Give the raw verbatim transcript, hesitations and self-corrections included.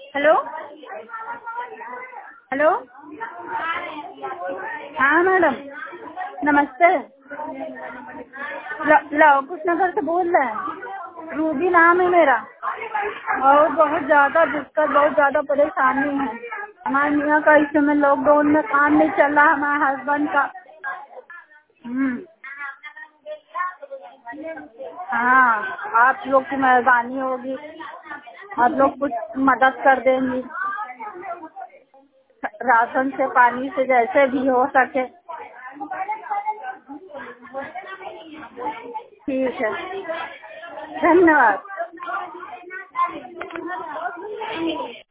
Hello. Hello. हाँ madam, नमस्ते। ल- लव कुश नगर से बोल रहे हैं। रूबी नाम है मेरा। और बहुत ज़्यादा दिक्कत, बहुत ज़्यादा परेशानी है। हमारे मियाँ का इस समय लॉकडाउन में काम नहीं चल रहा, हमारे हस्बैंड का। हम्म। हाँ, आप लोग की मेहरबानी होगी, आप लोग कुछ मदद कर देंगी, राशन से, पानी से, जैसे भी हो सके। ठीक है, धन्यवाद।